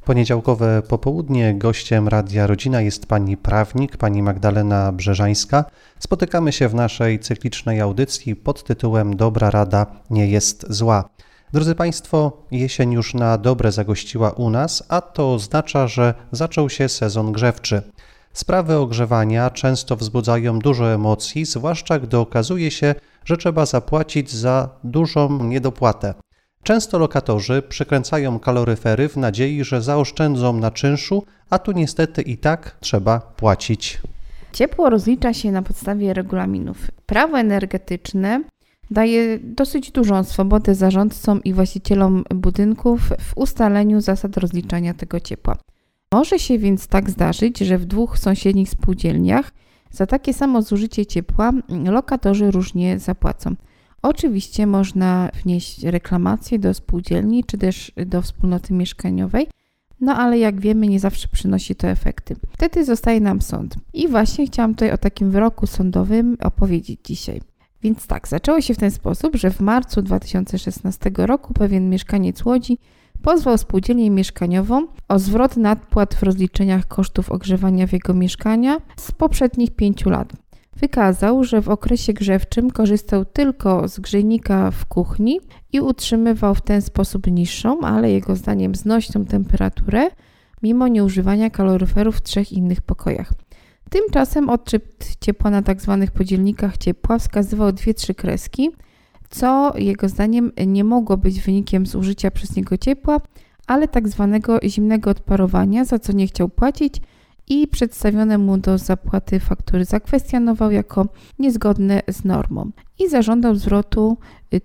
Poniedziałkowe popołudnie. Gościem Radia Rodzina jest pani prawnik, pani Magdalena Brzeżańska. Spotykamy się w naszej cyklicznej audycji pod tytułem Dobra rada nie jest zła. Drodzy Państwo, jesień już na dobre zagościła u nas, a to oznacza, że zaczął się sezon grzewczy. Sprawy ogrzewania często wzbudzają dużo emocji, zwłaszcza gdy okazuje się, że trzeba zapłacić za dużą niedopłatę. Często lokatorzy przykręcają kaloryfery w nadziei, że zaoszczędzą na czynszu, a tu niestety i tak trzeba płacić. Ciepło rozlicza się na podstawie regulaminów. Prawo energetyczne daje dosyć dużą swobodę zarządcom i właścicielom budynków w ustaleniu zasad rozliczania tego ciepła. Może się więc tak zdarzyć, że w dwóch sąsiednich spółdzielniach za takie samo zużycie ciepła lokatorzy różnie zapłacą. Oczywiście można wnieść reklamację do spółdzielni czy też do wspólnoty mieszkaniowej, ale jak wiemy, nie zawsze przynosi to efekty. Wtedy zostaje nam sąd. I właśnie chciałam tutaj o takim wyroku sądowym opowiedzieć dzisiaj. Więc tak, zaczęło się w ten sposób, że w marcu 2016 roku pewien mieszkaniec Łodzi pozwał spółdzielnię mieszkaniową o zwrot nadpłat w rozliczeniach kosztów ogrzewania w jego mieszkania z poprzednich 5 lat. Wykazał, że w okresie grzewczym korzystał tylko z grzejnika w kuchni i utrzymywał w ten sposób niższą, ale jego zdaniem znośną temperaturę, mimo nieużywania kaloryferów w 3 innych pokojach. Tymczasem odczyt ciepła na tzw. podzielnikach ciepła wskazywał 2-3 kreski, co jego zdaniem nie mogło być wynikiem zużycia przez niego ciepła, ale tzw. zimnego odparowania, za co nie chciał płacić i przedstawione mu do zapłaty faktury zakwestionował jako niezgodne z normą i zażądał zwrotu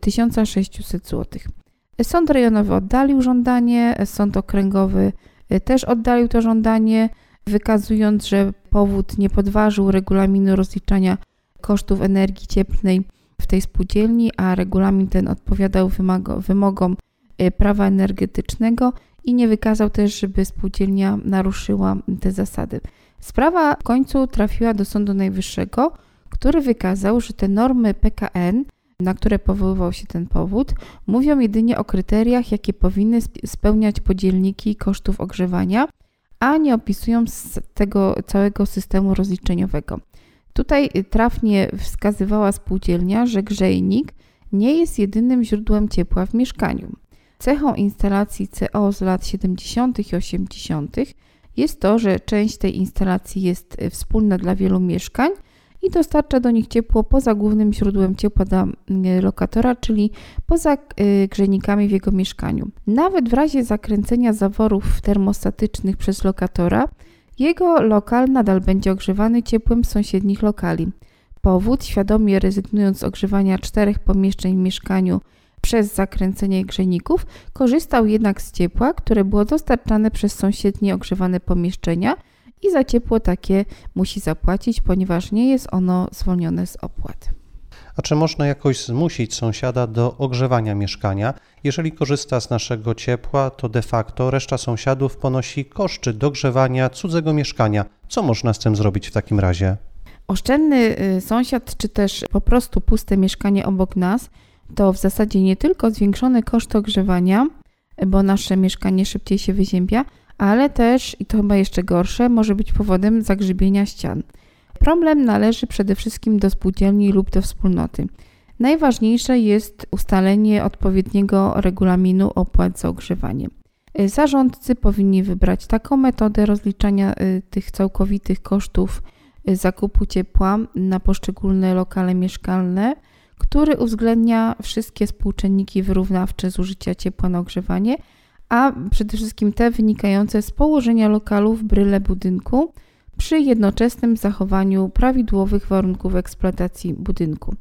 1600 zł. Sąd rejonowy oddalił żądanie, sąd okręgowy też oddalił to żądanie, wykazując, że powód nie podważył regulaminu rozliczania kosztów energii cieplnej w tej spółdzielni, a regulamin ten odpowiadał wymogom prawa energetycznego i nie wykazał też, żeby spółdzielnia naruszyła te zasady. Sprawa w końcu trafiła do Sądu Najwyższego, który wykazał, że te normy PKN, na które powoływał się ten powód, mówią jedynie o kryteriach, jakie powinny spełniać podzielniki kosztów ogrzewania, a nie opisują tego całego systemu rozliczeniowego. Tutaj trafnie wskazywała spółdzielnia, że grzejnik nie jest jedynym źródłem ciepła w mieszkaniu. Cechą instalacji CO z lat 70. i 80. jest to, że część tej instalacji jest wspólna dla wielu mieszkań i dostarcza do nich ciepło poza głównym źródłem ciepła dla lokatora, czyli poza grzejnikami w jego mieszkaniu. Nawet w razie zakręcenia zaworów termostatycznych przez lokatora, jego lokal nadal będzie ogrzewany ciepłem sąsiednich lokali. Powód, świadomie rezygnując z ogrzewania 4 pomieszczeń w mieszkaniu przez zakręcenie grzejników, korzystał jednak z ciepła, które było dostarczane przez sąsiednie ogrzewane pomieszczenia i za ciepło takie musi zapłacić, ponieważ nie jest ono zwolnione z opłat. A czy można jakoś zmusić sąsiada do ogrzewania mieszkania? Jeżeli korzysta z naszego ciepła, to de facto reszta sąsiadów ponosi koszty dogrzewania cudzego mieszkania. Co można z tym zrobić w takim razie? Oszczędny sąsiad, czy też po prostu puste mieszkanie obok nas, to w zasadzie nie tylko zwiększone koszty ogrzewania, bo nasze mieszkanie szybciej się wyziębia, ale też, i to chyba jeszcze gorsze, może być powodem zagrzybienia ścian. Problem należy przede wszystkim do spółdzielni lub do wspólnoty. Najważniejsze jest ustalenie odpowiedniego regulaminu opłat za ogrzewanie. Zarządcy powinni wybrać taką metodę rozliczania tych całkowitych kosztów zakupu ciepła na poszczególne lokale mieszkalne, który uwzględnia wszystkie współczynniki wyrównawcze zużycia ciepła na ogrzewanie, a przede wszystkim te wynikające z położenia lokalu w bryle budynku przy jednoczesnym zachowaniu prawidłowych warunków eksploatacji budynku.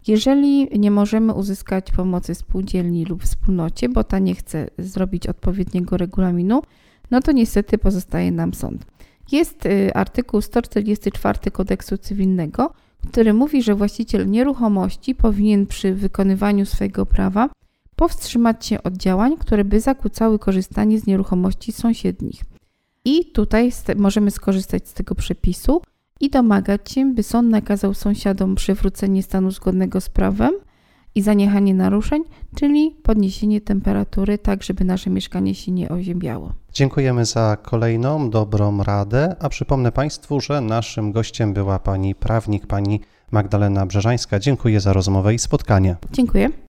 Jeżeli nie możemy uzyskać pomocy spółdzielni lub wspólnocie, bo ta nie chce zrobić odpowiedniego regulaminu, no to niestety pozostaje nam sąd. Jest artykuł 144 Kodeksu Cywilnego, który mówi, że właściciel nieruchomości powinien przy wykonywaniu swojego prawa powstrzymać się od działań, które by zakłócały korzystanie z nieruchomości sąsiednich. I tutaj możemy skorzystać z tego przepisu i domagać się, by sąd nakazał sąsiadom przywrócenie stanu zgodnego z prawem i zaniechanie naruszeń, czyli podniesienie temperatury tak, żeby nasze mieszkanie się nie oziębiało. Dziękujemy za kolejną dobrą radę, a przypomnę Państwu, że naszym gościem była pani prawnik, pani Magdalena Brzeżańska. Dziękuję za rozmowę i spotkanie. Dziękuję.